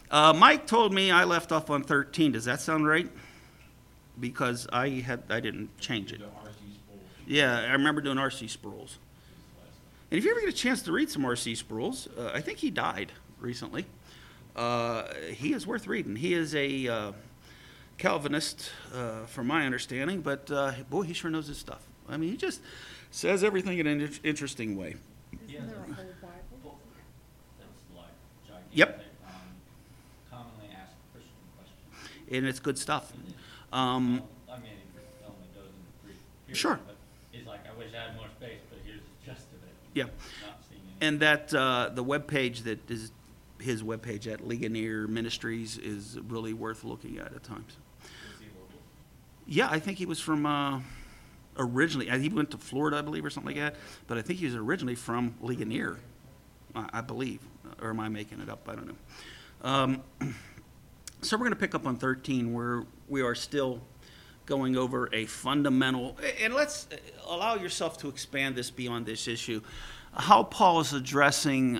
Mike told me I left off on 13. Does that sound right? Because I didn't change it. Yeah, I remember doing R.C. Sproul's. And if you ever get a chance to read some R.C. Sproul's, I think he died recently. He is worth reading. He is a Calvinist, from my understanding, but boy, he sure knows his stuff. I mean, he just says everything in an interesting way. Isn't there a whole Bible? That's like gigantic. Yep. Commonly asked Christian questions. And it's good stuff. Well, I mean, it only goes into brief period, Sure. But he's like, I wish I had more space, but here's the gist of it. Yeah. Not seeing it. And that the webpage that is his webpage at Ligonier Ministries is really worth looking at times. Is he local? Yeah, I think he was from originally. He went to Florida, I believe, or something like that. But I think he was originally from Ligonier, I believe. Or am I making it up? I don't know. So we're going to pick up on 13, where we are still going over a fundamental, and let's allow yourself to expand this beyond this issue. How Paul is addressing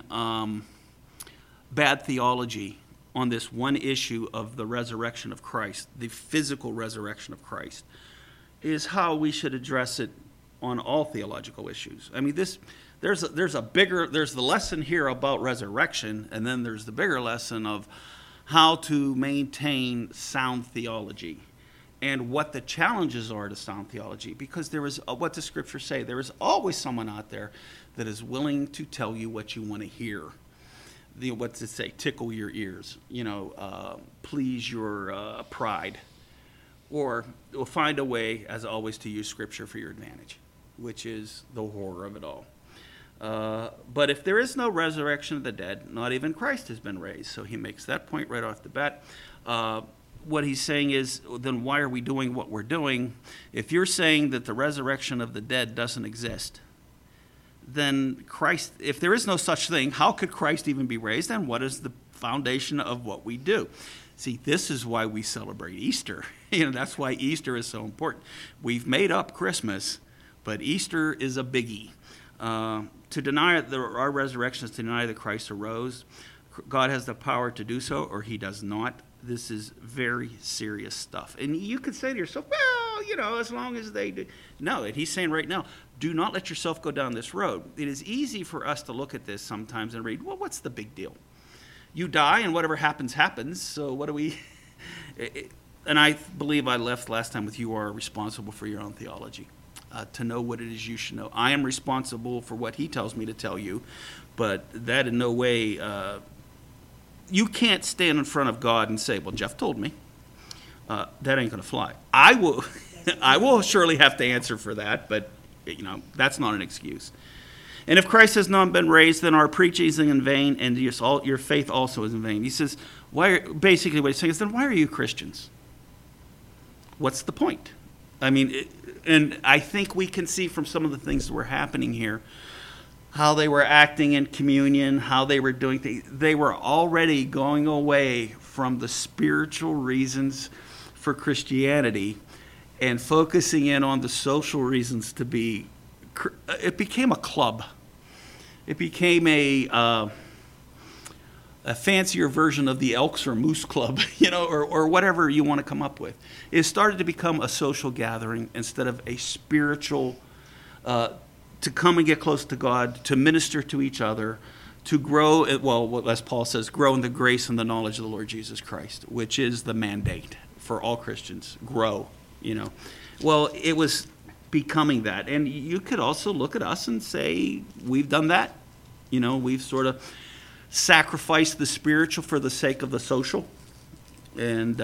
bad theology on this one issue of the resurrection of Christ, the physical resurrection of Christ, is how we should address it on all theological issues. I mean, there's the lesson here about resurrection, and then there's the bigger lesson of how to maintain sound theology and what the challenges are to sound theology. Because there is, what does Scripture say? There is always someone out there that is willing to tell you what you want to hear. What's it say? Tickle your ears. Please your pride. Or find a way, as always, to use Scripture for your advantage, which is the horror of it all. But if there is no resurrection of the dead, not even Christ has been raised. So he makes that point right off the bat. What he's saying is, then why are we doing what we're doing? If you're saying that the resurrection of the dead doesn't exist, then Christ, if there is no such thing, how could Christ even be raised? And what is the foundation of what we do? See, this is why we celebrate Easter. That's why Easter is so important. We've made up Christmas, but Easter is a biggie. To deny our resurrection is to deny that Christ arose. God has the power to do so, or he does not. This is very serious stuff. And you could say to yourself, well, as long as they do. No, and he's saying right now, do not let yourself go down this road. It is easy for us to look at this sometimes and read, well, what's the big deal? You die, and whatever happens, happens. So what do we... And I believe I left last time with you are responsible for your own theology. To know what it is you should know. I am responsible for what he tells me to tell you, but that in no way... you can't stand in front of God and say, well, Jeff told me. That ain't going to fly. I will surely have to answer for that, but that's not an excuse. And if Christ has not been raised, then our preaching is in vain, and your faith also is in vain. He says, basically what he's saying is, then why are you Christians? What's the point? I mean, and I think we can see from some of the things that were happening here, how they were acting in communion, how they were doing things. They were already going away from the spiritual reasons for Christianity and focusing in on the social reasons to be. It became a club. It became a fancier version of the Elks or Moose Club, or whatever you want to come up with. It started to become a social gathering instead of a spiritual to come and get close to God, to minister to each other, to grow, as Paul says, grow in the grace and the knowledge of the Lord Jesus Christ, which is the mandate for all Christians. Grow, Well, it was becoming that. And you could also look at us and say, we've done that. We've sort of sacrificed the spiritual for the sake of the social. And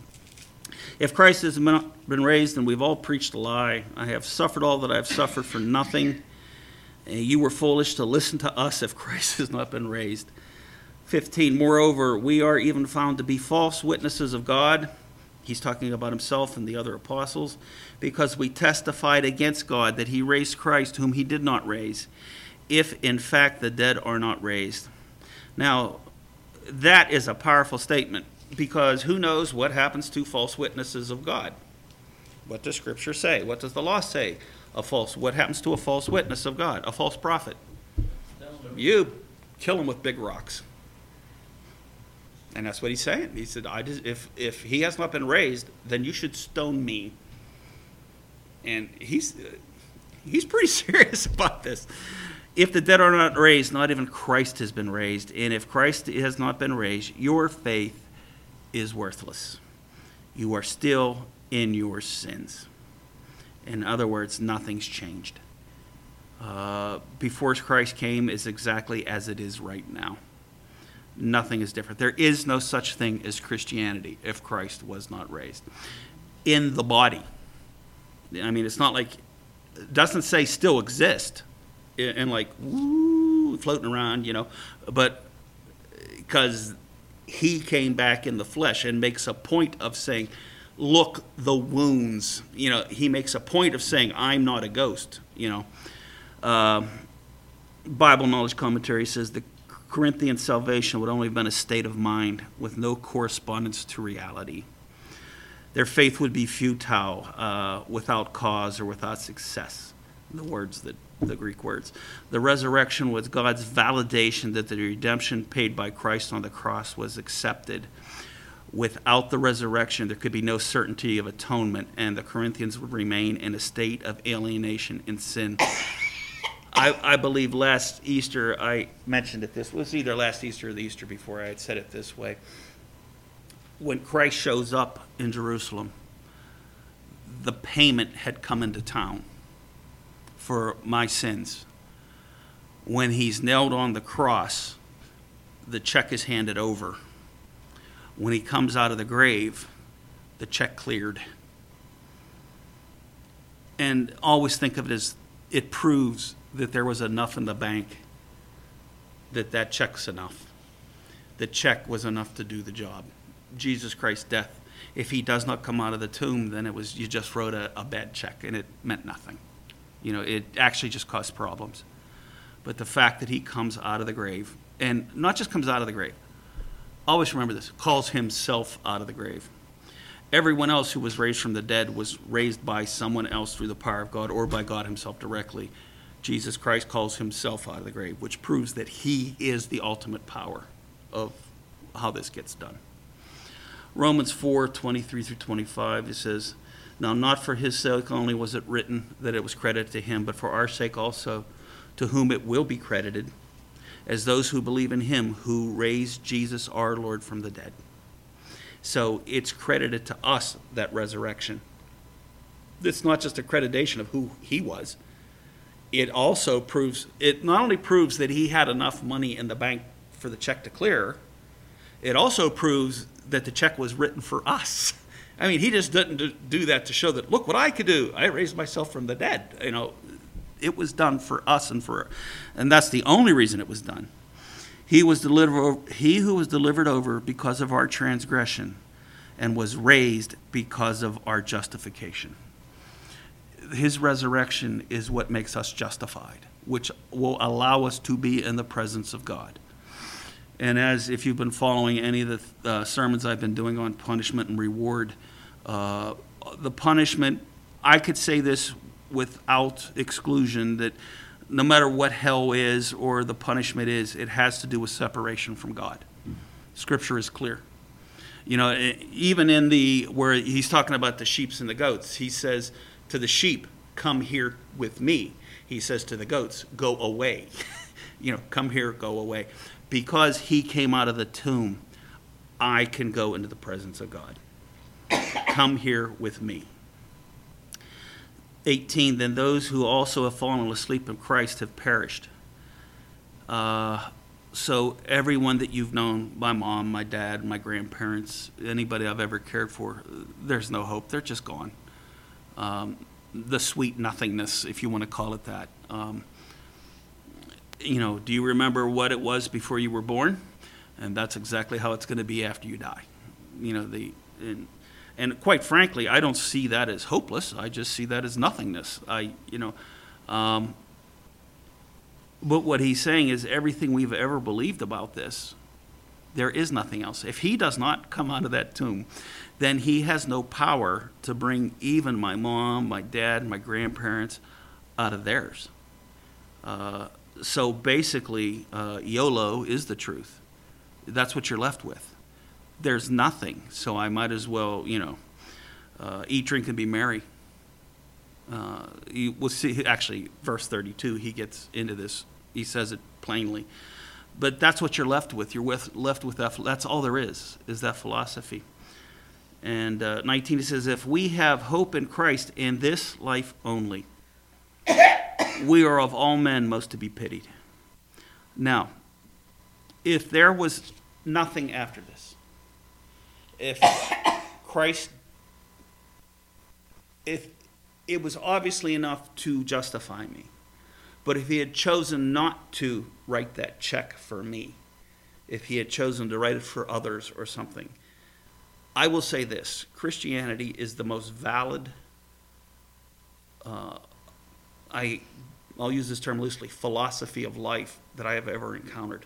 if Christ has been raised, and we've all preached a lie, I have suffered all that I have suffered for nothing. And you were foolish to listen to us if Christ has not been raised. 15, moreover, we are even found to be false witnesses of God. He's talking about himself and the other apostles, because we testified against God that he raised Christ, whom he did not raise, if in fact the dead are not raised. Now, that is a powerful statement, because who knows what happens to false witnesses of God? What does Scripture say? What does the law say? What happens to a false witness of God? A false prophet? You kill him with big rocks. And that's what he's saying. He said, if he has not been raised, then you should stone me. And he's pretty serious about this. If the dead are not raised, not even Christ has been raised. And if Christ has not been raised, your faith is worthless. You are still in your sins. In other words, nothing's changed. Before Christ came is exactly as it is right now. Nothing is different. There is no such thing as Christianity if Christ was not raised. In the body. I mean, it's not like, it doesn't say still exist and like, woo, floating around, but because he came back in the flesh and makes a point of saying, look, the wounds, he makes a point of saying, I'm not a ghost, Bible Knowledge Commentary says the Corinthian salvation would only have been a state of mind with no correspondence to reality. Their faith would be futile, without cause or without success. The Greek words. The resurrection was God's validation that the redemption paid by Christ on the cross was accepted. Without the resurrection, there could be no certainty of atonement, and the Corinthians would remain in a state of alienation and sin. I believe last Easter I mentioned it this was either last Easter or the Easter before I had said it this way. When Christ shows up in Jerusalem, the payment had come into town for my sins. When he's nailed on the cross, the check is handed over. When he comes out of the grave, the check cleared. And always think of it as it proves that there was enough in the bank, that check's enough. The check was enough to do the job. Jesus Christ's death, if he does not come out of the tomb, then it was, you just wrote a bad check and it meant nothing. It actually just caused problems. But the fact that he comes out of the grave, and not just comes out of the grave, always remember this, calls himself out of the grave. Everyone else who was raised from the dead was raised by someone else through the power of God or by God himself directly. Jesus Christ calls himself out of the grave, which proves that he is the ultimate power of how this gets done. Romans 4:23-25, it says, now not for his sake only was it written that it was credited to him, but for our sake also, to whom it will be credited, as those who believe in him who raised Jesus our Lord from the dead. So it's credited to us, that resurrection. It's not just accreditation of who he was. It also proves, it not only proves that he had enough money in the bank for the check to clear, it also proves that the check was written for us. I mean, he just didn't do that to show that, look what I could do. I raised myself from the dead. It was done for us and that's the only reason it was done. He who was delivered over because of our transgression and was raised because of our justification. His resurrection is what makes us justified, which will allow us to be in the presence of God. And if you've been following any of the sermons I've been doing on punishment and reward, the punishment, I could say this without exclusion, that no matter what hell is or the punishment is, it has to do with separation from God. Scripture is clear. Even in where he's talking about the sheep and the goats, he says to the sheep, come here with me. He says to the goats, go away. Come here, go away. Because he came out of the tomb, I can go into the presence of God. Come here with me. 18, then those who also have fallen asleep in Christ have perished. So everyone that you've known, my mom, my dad, my grandparents, anybody I've ever cared for, there's no hope. They're just gone. The sweet nothingness, if you want to call it that. Do you remember what it was before you were born? And that's exactly how it's going to be after you die. And quite frankly, I don't see that as hopeless. I just see that as nothingness. But what he's saying is everything we've ever believed about this, there is nothing else. If he does not come out of that tomb, then he has no power to bring even my mom, my dad, my grandparents out of theirs. So basically, YOLO is the truth. That's what you're left with. there's nothing, so I might as well, eat, drink, and be merry. We'll see, actually, verse 32, he gets into this. He says it plainly. But that's what you're left with. You're left with that. That's all there is that philosophy. And 19, it says, if we have hope in Christ in this life only, we are of all men most to be pitied. Now, if there was nothing after this, if it was obviously enough to justify me, but if he had chosen not to write that check for me, if he had chosen to write it for others or something, I will say this: Christianity is the most valid, I'll use this term loosely, philosophy of life that I have ever encountered.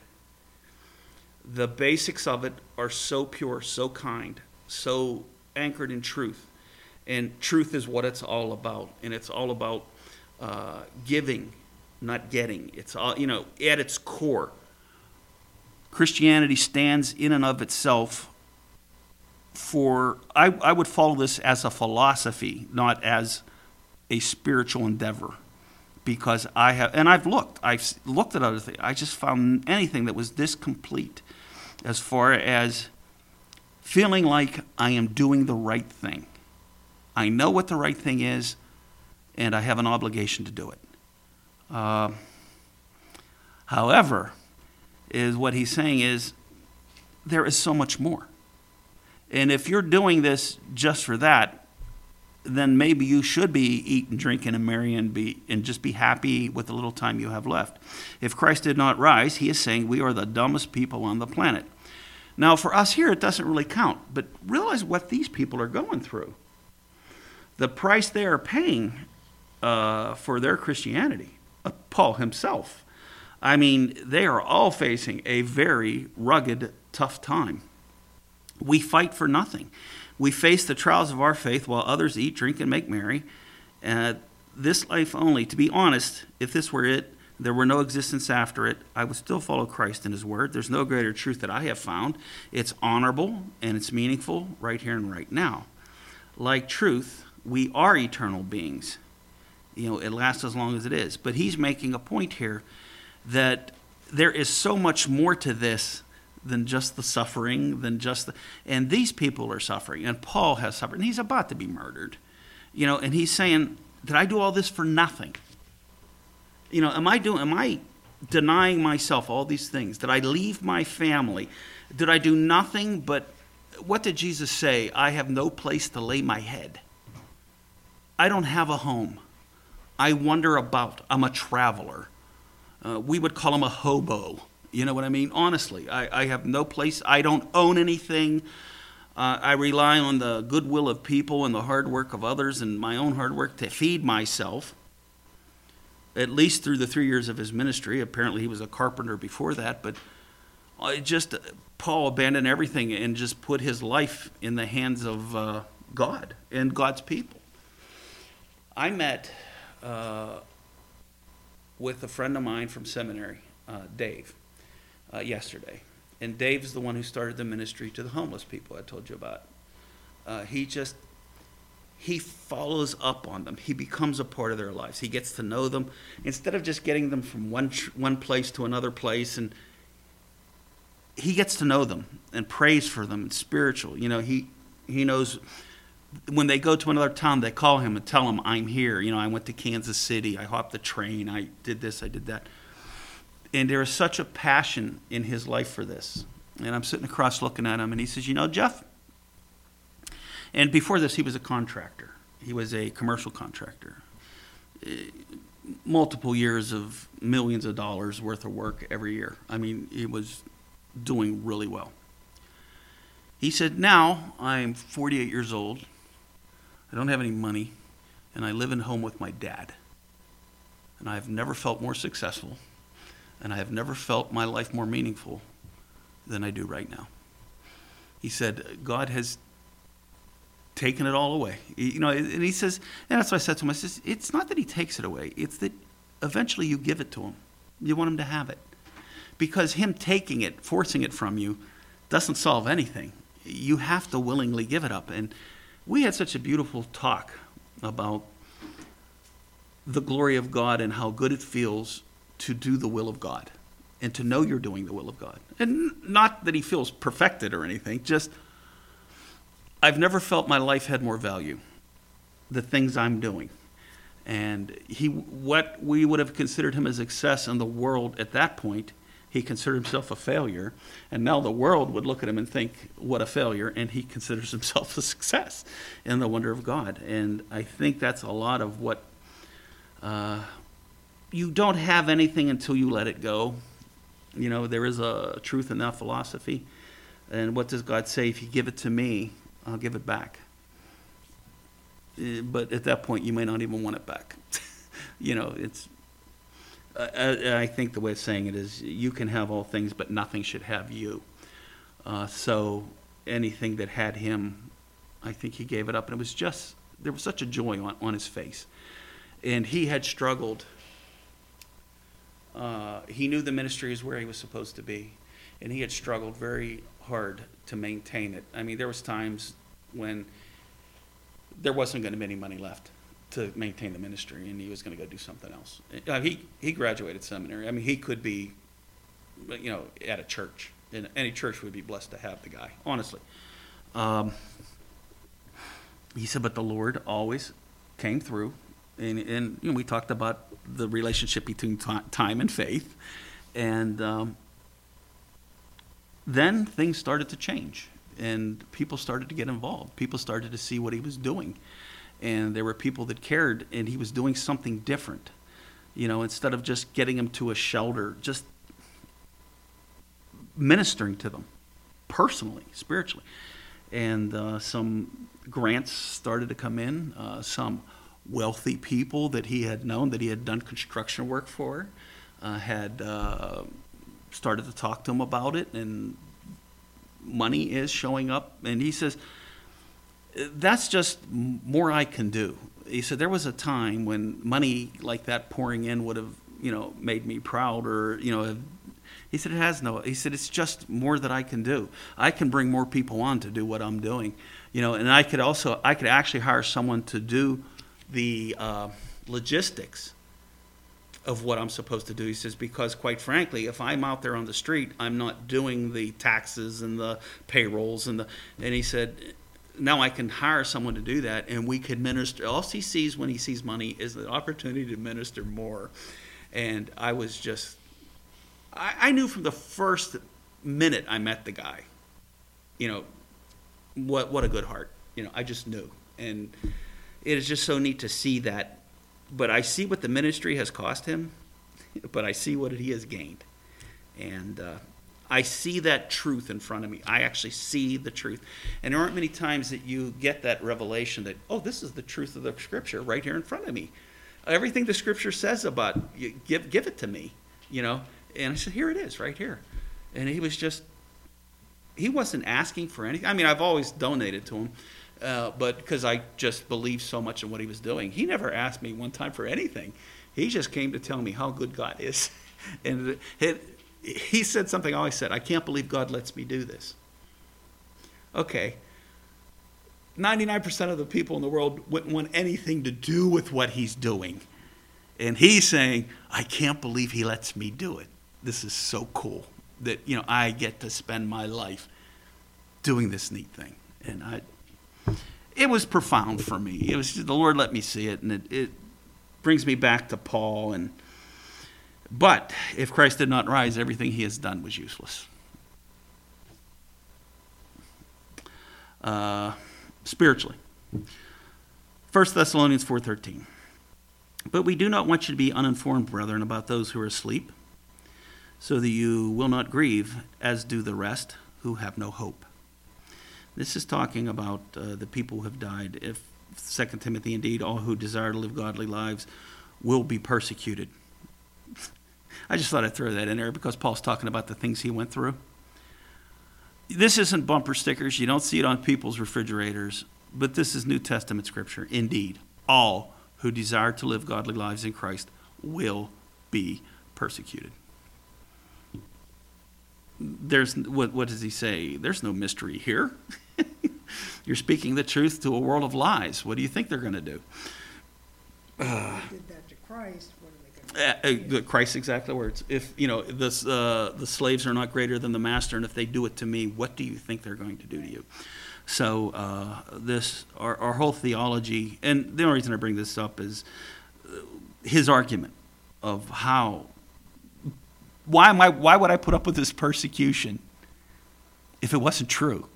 The basics of it are so pure, so kind, so anchored in truth. And truth is what it's all about. And it's all about giving, not getting. It's all, at its core, Christianity stands in and of itself for, I would follow this as a philosophy, not as a spiritual endeavor. Because I've looked at other things. I just found anything that was this complete as far as feeling like I am doing the right thing. I know what the right thing is, and I have an obligation to do it. However, is what he's saying is there is so much more. And if you're doing this just for that, then maybe you should be eating, drinking, and marrying and just be happy with the little time you have left. If Christ did not rise, he is saying we are the dumbest people on the planet. Now, for us here, it doesn't really count, but realize what these people are going through. The price they are paying for their Christianity. Paul himself. I mean, they are all facing a very rugged, tough time. We fight for nothing. We face the trials of our faith while others eat, drink, and make merry. This life only. To be honest, if this were it, there were no existence after it, I would still follow Christ and his word. There's no greater truth that I have found. It's honorable and it's meaningful right here and right now. Like truth, we are eternal beings. It lasts as long as it is. But he's making a point here that there is so much more to this than just the suffering, and these people are suffering, and Paul has suffered, and he's about to be murdered. And he's saying, did I do all this for nothing? Am I denying myself all these things? Did I leave my family? Did I do nothing but, what did Jesus say? I have no place to lay my head. I don't have a home. I wander about. I'm a traveler. We would call him a hobo. You know what I mean? Honestly, I have no place. I don't own anything. I rely on the goodwill of people and the hard work of others and my own hard work to feed myself, at least through the 3 years of his ministry. Apparently he was a carpenter before that, but Paul abandoned everything and just put his life in the hands of God and God's people. I met with a friend of mine from seminary, Dave, yesterday. And Dave's the one who started the ministry to the homeless people I told you about. He follows up on them. He becomes a part of their lives. He gets to know them instead of just getting them from one place to another place. And he gets to know them and prays for them and spiritual. He knows when they go to another town, they call him and tell him, I'm here. I went to Kansas City. I hopped the train. I did this. I did that. And there is such a passion in his life for this. And I'm sitting across looking at him, and he says, Jeff, and before this, he was a contractor. He was a commercial contractor. Multiple years of millions of dollars worth of work every year. I mean, he was doing really well. He said, now I'm 48 years old. I don't have any money, and I live at home with my dad. And I've never felt more successful. And I have never felt my life more meaningful than I do right now. He said, God has taken it all away. And he says, and that's what I said to him, I says, it's not that he takes it away. It's that eventually you give it to him. You want him to have it. Because him taking it, forcing it from you, doesn't solve anything. you have to willingly give it up. And we had such a beautiful talk about the glory of God and how good it feels to do the will of God and to know you're doing the will of God. And not that he feels perfected or anything, just I've never felt my life had more value, the things I'm doing. And what we would have considered him a success in the world at that point, he considered himself a failure. And now the world would look at him and think, what a failure. And he considers himself a success in the wonder of God. And I think that's a lot of what you don't have anything until you let it go. You know, there is a truth in that philosophy. And what does God say? If you give it to me, I'll give it back. But at that point, you may not even want it back. You know, it's. I think the way of saying it is, you can have all things, but nothing should have you. So anything that had him, I think he gave it up, and it was just there was such a joy on his face, and he had struggled. He knew the ministry is where he was supposed to be, and he had struggled very hard to maintain it. I mean, there was times when there wasn't going to be any money left to maintain the ministry, and he was going to go do something else. He graduated seminary. I mean, he could be, you know, at a church, and any church would be blessed to have the guy, honestly. He said, but the Lord always came through, and you know, we talked about the relationship between time and faith, and then things started to change. And people started to get involved. People started to see what he was doing. And there were people that cared, and he was doing something different. You know, instead of just getting them to a shelter, just ministering to them personally, spiritually. And some grants started to come in. Some wealthy people that he had known, that he had done construction work for, had started to talk to him about it, and money is showing up. And he says, that's just more I can do. He said, there was a time when money like that pouring in would have, you know, made me proud, or, you know, he said, he said, it's just more that I can do. I can bring more people on to do what I'm doing, you know, and I could actually hire someone to do the logistics of what I'm supposed to do. He says, because quite frankly, if I'm out there on the street, I'm not doing the taxes and the payrolls and he said, now I can hire someone to do that, and we could minister. All he sees when he sees money is the opportunity to minister more. And I was just, I knew from the first minute I met the guy, you know, what a good heart. You know, I just knew. And it is just so neat to see that. But I see what the ministry has cost him, but I see what he has gained. And I see that truth in front of me. I actually see the truth. And there aren't many times that you get that revelation that, oh, this is the truth of the Scripture right here in front of me. Everything the Scripture says about, give it to me, you know. And I said, here it is, right here. And he wasn't asking for anything. I mean, I've always donated to him. But because I just believed so much in what he was doing. He never asked me one time for anything. He just came to tell me how good God is. And he said something I always said, I can't believe God lets me do this. Okay. 99% of the people in the world wouldn't want anything to do with what he's doing. And he's saying, I can't believe he lets me do it. This is so cool that, you know, I get to spend my life doing this neat thing. And it was profound for me. It was the Lord let me see it, and it brings me back to Paul. But if Christ did not rise, everything he has done was useless. Spiritually, 1 Thessalonians 4:13. But we do not want you to be uninformed, brethren, about those who are asleep, so that you will not grieve, as do the rest who have no hope. This is talking about the people who have died. If 2 Timothy, indeed, all who desire to live godly lives will be persecuted. I just thought I'd throw that in there because Paul's talking about the things he went through. This isn't bumper stickers. You don't see it on people's refrigerators. But this is New Testament scripture. Indeed, all who desire to live godly lives in Christ will be persecuted. what does he say? There's no mystery here. You're speaking the truth to a world of lies. What do you think they're going to do? If they did that to Christ, what are they going to do? Christ's exact words. If the slaves are not greater than the master, and if they do it to me, what do you think they're going to do to you? So our whole theology, and the only reason I bring this up is his argument of why would I put up with this persecution if it wasn't true?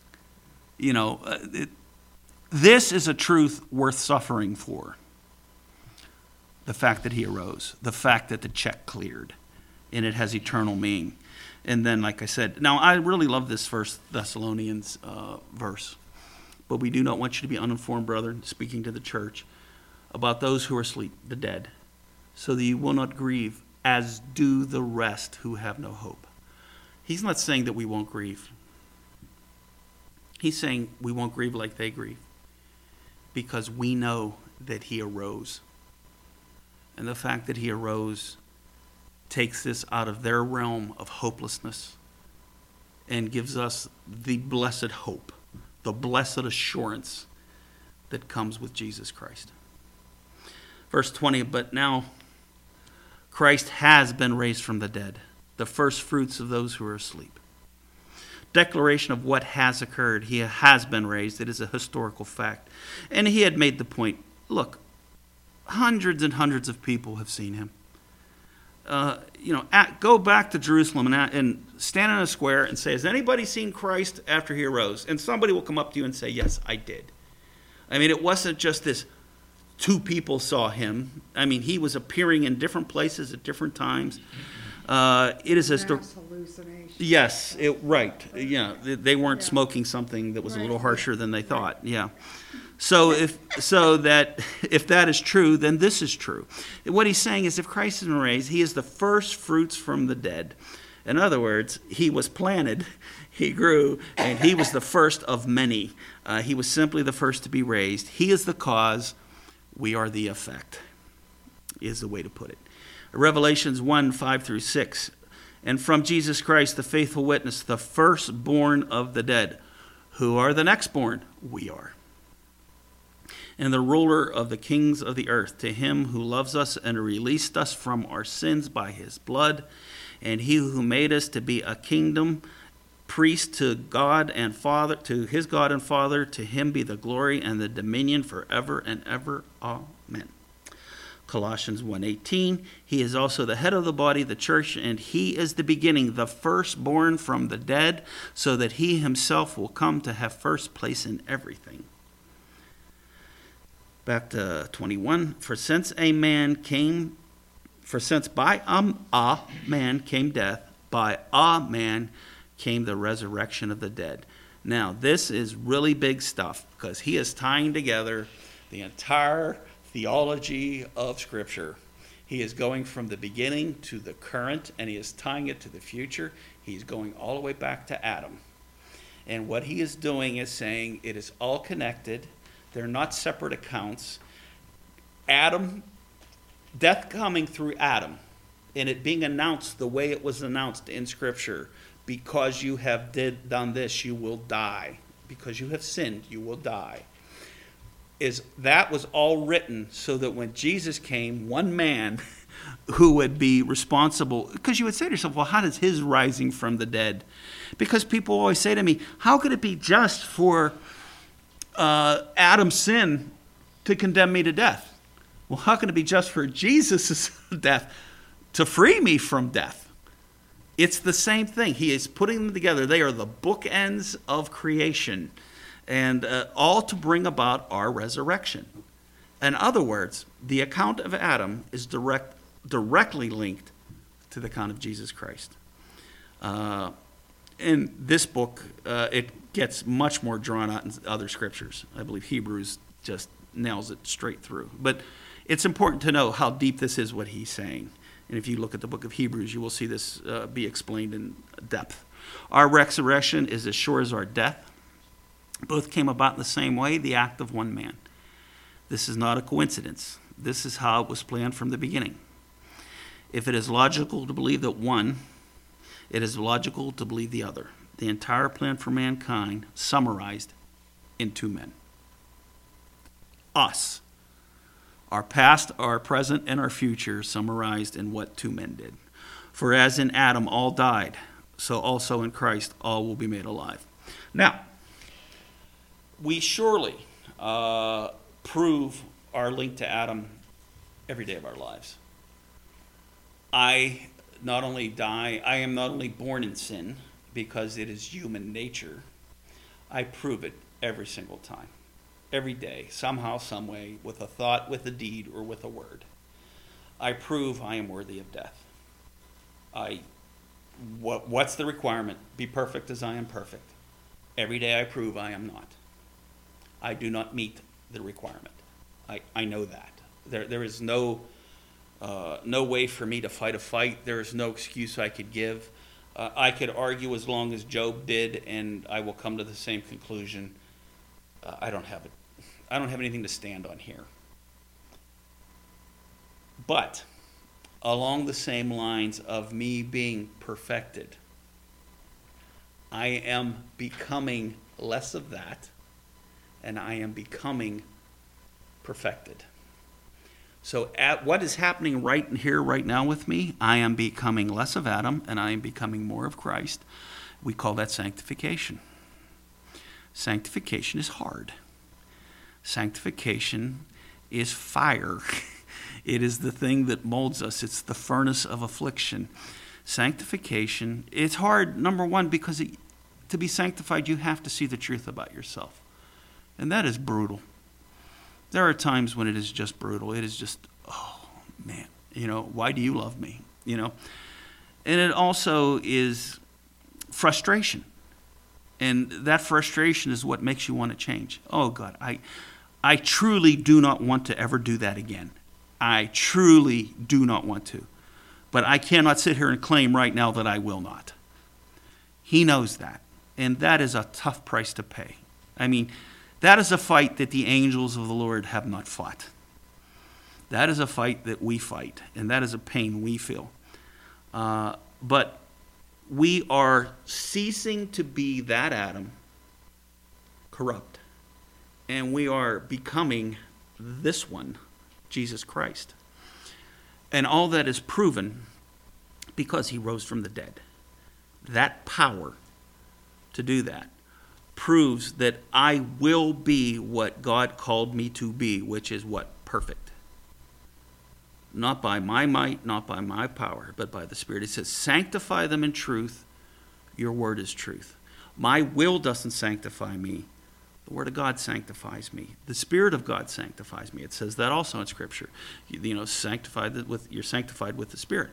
This is a truth worth suffering for. The fact that he arose, the fact that the check cleared, and it has eternal meaning. And then, like I said, now I really love this First Thessalonians verse. But we do not want you to be uninformed, brethren, speaking to the church, about those who are asleep, the dead, so that you will not grieve, as do the rest who have no hope. He's not saying that we won't grieve. He's saying we won't grieve like they grieve, because we know that he arose. And the fact that he arose takes this out of their realm of hopelessness and gives us the blessed hope, the blessed assurance that comes with Jesus Christ. Verse 20, but now Christ has been raised from the dead, the first fruits of those who are asleep. Declaration of what has occurred. He has been raised. It is a historical fact. And he had made the point, look, hundreds and hundreds of people have seen him. Go back to Jerusalem and stand in a square and say, has anybody seen Christ after he arose? And somebody will come up to you and say, yes, I did. I mean, it wasn't just this 2 people saw him. I mean, he was appearing in different places at different times. It is a Mass hallucination. Yes, right. Yeah, they weren't smoking something that was a little harsher than they thought. Yeah. So if that is true, then this is true. What he's saying is, if Christ has been raised, he is the first fruits from the dead. In other words, he was planted, he grew, and he was the first of many. He was simply the first to be raised. He is the cause. We are the effect, is the way to put it. Revelations 1, 5 through 6. And from Jesus Christ, the faithful witness, the firstborn of the dead. Who are the next born? We are. And the ruler of the kings of the earth, to him who loves us and released us from our sins by his blood, and he who made us to be a kingdom, priest to God and Father, to his God and Father, to him be the glory and the dominion forever and ever. Amen. Colossians 1:18, he is also the head of the body, the church, and he is the beginning, the firstborn from the dead, so that he himself will come to have first place in everything. Back to 21, for since by a man came death, by a man came the resurrection of the dead. Now, this is really big stuff, because he is tying together the entire theology of Scripture. He is going from the beginning to the current, and he is tying it to the future. He's going all the way back to Adam. And what he is doing is saying it is all connected. They're not separate accounts. Adam, death coming through Adam, and it being announced the way it was announced in Scripture. Because you have done this, you will die. Because you have sinned, you will die. That was all written so that when Jesus came, one man who would be responsible, because you would say to yourself, well, how does his rising from the dead? Because people always say to me, how could it be just for Adam's sin to condemn me to death? Well, how can it be just for Jesus' death to free me from death? It's the same thing. He is putting them together. They are the bookends of creation, and all to bring about our resurrection. In other words, the account of Adam is directly linked to the account of Jesus Christ. In this book, it gets much more drawn out in other scriptures. I believe Hebrews just nails it straight through. But it's important to know how deep this is, what he's saying. And if you look at the book of Hebrews, you will see this be explained in depth. Our resurrection is as sure as our death. Both came about in the same way, the act of one man. This is not a coincidence. This is how it was planned from the beginning. If it is logical to believe that one It is logical to believe the other. The entire plan for mankind summarized in 2 men. Us. Our past, our present, and our future summarized in what 2 men did. For as in Adam all died, so also in Christ all will be made alive. Now, we surely prove our link to Adam every day of our lives. I am not only born in sin because it is human nature. I prove it every single time, every day, somehow, some way, with a thought, with a deed, or with a word. I prove I am worthy of death. What's the requirement? Be perfect as I am perfect. Every day I prove I am not. I do not meet the requirement. I know that. There is no way for me to fight a fight. There is no excuse I could give. I could argue as long as Job did, and I will come to the same conclusion. I don't have anything to stand on here. But along the same lines of me being perfected, I am becoming less of that, and I am becoming perfected. So what is happening right here, right now with me, I am becoming less of Adam, and I am becoming more of Christ. We call that sanctification. Sanctification is hard. Sanctification is fire. It is the thing that molds us. It's the furnace of affliction. Sanctification, it's hard, number one, because to be sanctified, you have to see the truth about yourself. And that is brutal. There are times when it is just brutal. It is just, oh, man, why do you love me? And it also is frustration. And that frustration is what makes you want to change. Oh, God, I truly do not want to ever do that again. I truly do not want to. But I cannot sit here and claim right now that I will not. He knows that. And that is a tough price to pay. I mean, that is a fight that the angels of the Lord have not fought. That is a fight that we fight, and that is a pain we feel. But we are ceasing to be that Adam, corrupt, and we are becoming this one, Jesus Christ. And all that is proven because he rose from the dead. That power to do that proves that I will be what God called me to be, which is what? Perfect. Not by my might, not by my power, but by the Spirit. It says, sanctify them in truth. Your word is truth. My will doesn't sanctify me. The word of God sanctifies me. The Spirit of God sanctifies me. It says that also in Scripture. You're sanctified with the Spirit.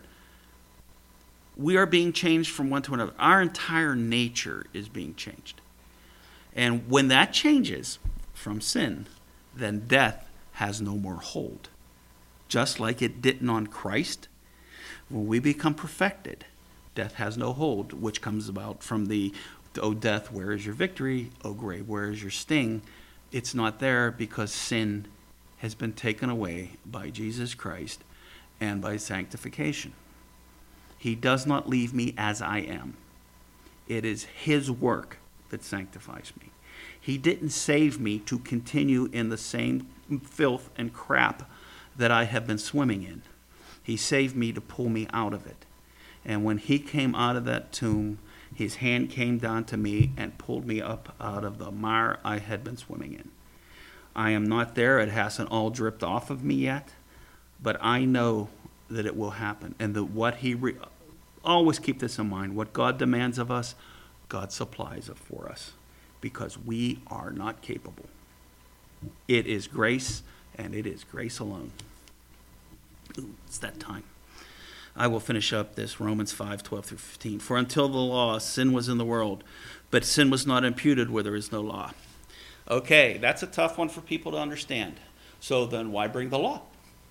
We are being changed from one to another. Our entire nature is being changed. And when that changes from sin, then death has no more hold. Just like it didn't on Christ, when we become perfected, death has no hold, which comes about from the, "O death, where is your victory? O grave, where is your sting?" It's not there because sin has been taken away by Jesus Christ and by sanctification. He does not leave me as I am. It is his work that sanctifies me. He didn't save me to continue in the same filth and crap that I have been swimming in. He saved me to pull me out of it. And when he came out of that tomb, his hand came down to me and pulled me up out of the mire I had been swimming in. I am not there. It hasn't all dripped off of me yet, but I know that it will happen. And that what always keep this in mind, what God demands of us, God supplies it for us because we are not capable. It is grace, and it is grace alone. Ooh, it's that time. I will finish up this Romans 5:12-15. For until the law, sin was in the world, but sin was not imputed where there is no law. Okay, that's a tough one for people to understand. So then why bring the law?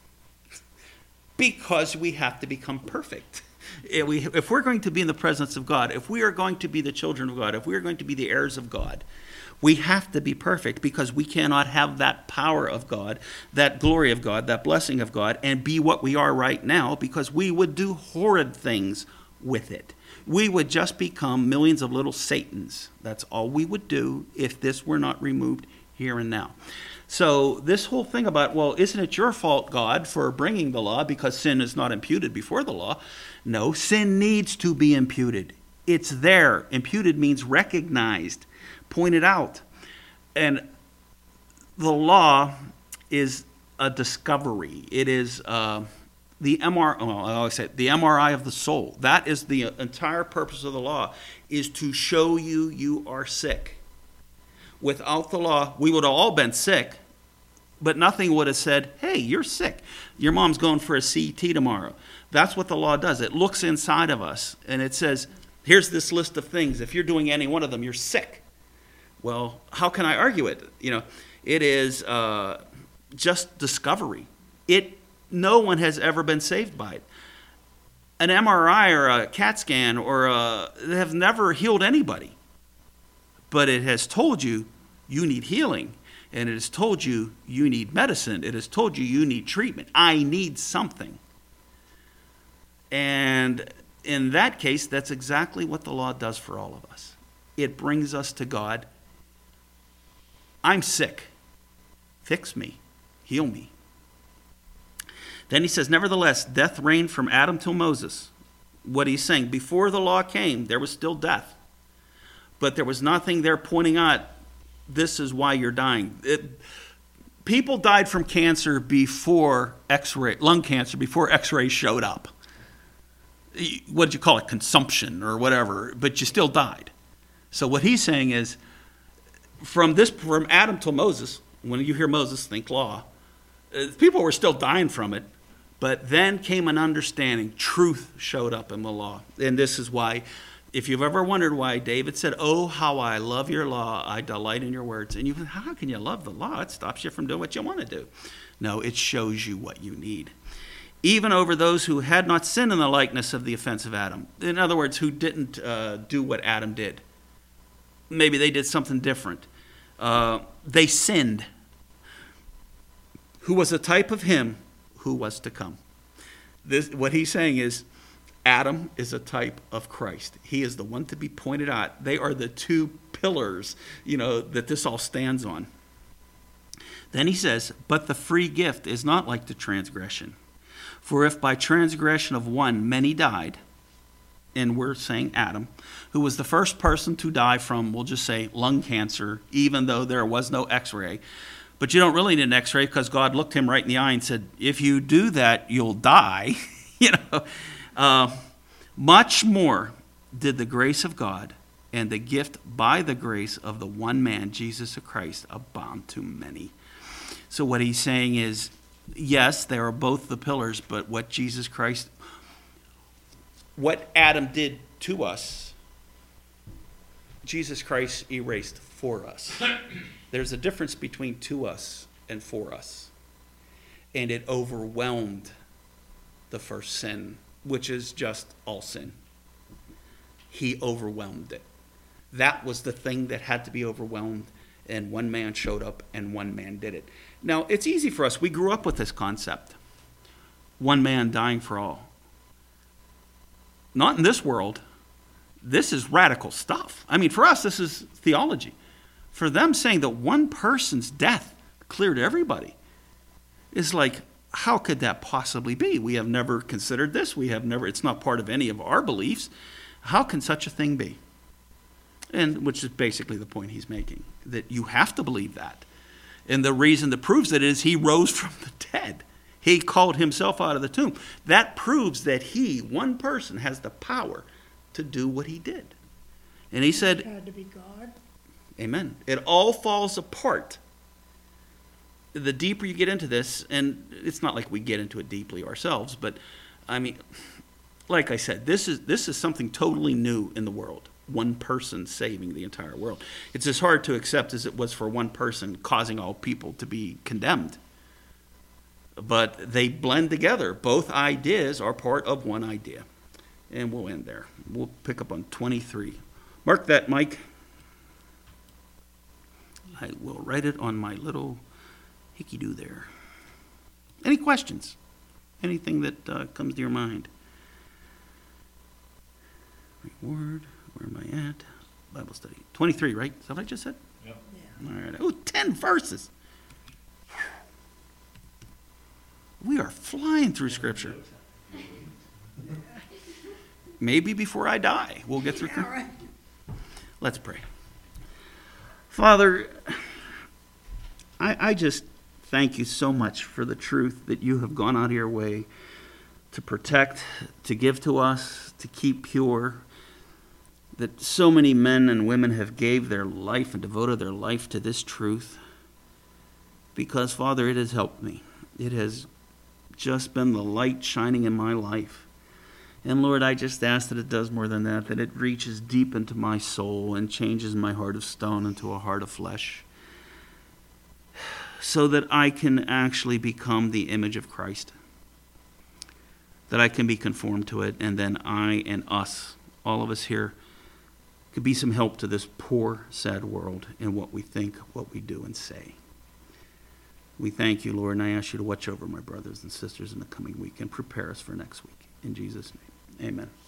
Because we have to become perfect. If we're going to be in the presence of God, if we are going to be the children of God, if we are going to be the heirs of God, we have to be perfect because we cannot have that power of God, that glory of God, that blessing of God, and be what we are right now because we would do horrid things with it. We would just become millions of little Satans. That's all we would do if this were not removed here and now. So this whole thing about, well, isn't it your fault, God, for bringing the law because sin is not imputed before the law? No, sin needs to be imputed. It's there. Imputed means recognized, pointed out. And the law is a discovery. It is the MRI of the soul. That is the entire purpose of the law, is to show you are sick. Without the law, we would have all been sick, but nothing would have said, hey, you're sick. Your mom's going for a CT tomorrow. That's what the law does. It looks inside of us, and it says, here's this list of things. If you're doing any one of them, you're sick. Well, how can I argue it? It is just discovery. No one has ever been saved by it. An MRI or a CAT scan they have never healed anybody. But it has told you need healing. And it has told you need medicine. It has told you need treatment. I need something. And in that case, that's exactly what the law does for all of us. It brings us to God. I'm sick. Fix me. Heal me. Then he says, nevertheless, death reigned from Adam till Moses. What he's saying, before the law came, there was still death. But there was nothing there pointing out, this is why you're dying. People died from cancer before lung cancer, before X-ray showed up. What did you call it? Consumption or whatever, but you still died. So what he's saying is, from Adam till Moses, when you hear Moses, think law, people were still dying from it, but then came an understanding. Truth showed up in the law. And this is why, if you've ever wondered why David said, oh, how I love your law, I delight in your words. And how can you love the law? It stops you from doing what you want to do. No, it shows you what you need. Even over those who had not sinned in the likeness of the offense of Adam. In other words, who didn't do what Adam did. Maybe they did something different. They sinned. Who was a type of him who was to come. What he's saying is, Adam is a type of Christ. He is the one to be pointed out. They are the two pillars, that this all stands on. Then he says, but the free gift is not like the transgression. For if by transgression of one many died, and we're saying Adam, who was the first person to die from, we'll just say, lung cancer, even though there was no X-ray. But you don't really need an X-ray because God looked him right in the eye and said, if you do that, you'll die. Much more did the grace of God and the gift by the grace of the one man, Jesus Christ, abound to many. So what he's saying is, yes, they are both the pillars, but what Adam did to us, Jesus Christ erased for us. There's a difference between to us and for us. And it overwhelmed the first sin, which is just all sin. He overwhelmed it. That was the thing that had to be overwhelmed, and one man showed up and one man did it. Now, it's easy for us. We grew up with this concept. One man dying for all. Not in this world. This is radical stuff. I mean, for us, this is theology. For them, saying that one person's death cleared everybody is like, how could that possibly be? We have never considered this. It's not part of any of our beliefs. How can such a thing be? And which is basically the point he's making, that you have to believe that. And the reason that proves it is he rose from the dead. He called himself out of the tomb. That proves that one person, has the power to do what he did. And he said, It had to be God. Amen. It all falls apart. The deeper you get into this, and it's not like we get into it deeply ourselves, but I mean, like I said, this is something totally new in the world. One person saving the entire world. It's as hard to accept as it was for one person causing all people to be condemned. But they blend together. Both ideas are part of one idea. And we'll end there. We'll pick up on 23. Mark that, Mike. I will write it on my little hickey-doo there. Any questions? Anything that comes to your mind? Word, where am I at? Bible study. 23, right? Is that what I just said? Yep. Yeah. All right. Oh, 10 verses. We are flying through Scripture. Maybe before I die, we'll get through. Yeah, right. Let's pray. Father, I just thank you so much for the truth that you have gone out of your way to protect, to give to us, to keep pure, that so many men and women have gave their life and devoted their life to this truth. Because, Father, it has helped me. It has just been the light shining in my life. And, Lord, I just ask that it does more than that, that it reaches deep into my soul and changes my heart of stone into a heart of flesh, so that I can actually become the image of Christ, that I can be conformed to it, and then I and us, all of us here, could be some help to this poor, sad world in what we think, what we do, and say. We thank you, Lord, and I ask you to watch over my brothers and sisters in the coming week and prepare us for next week. In Jesus' name, amen.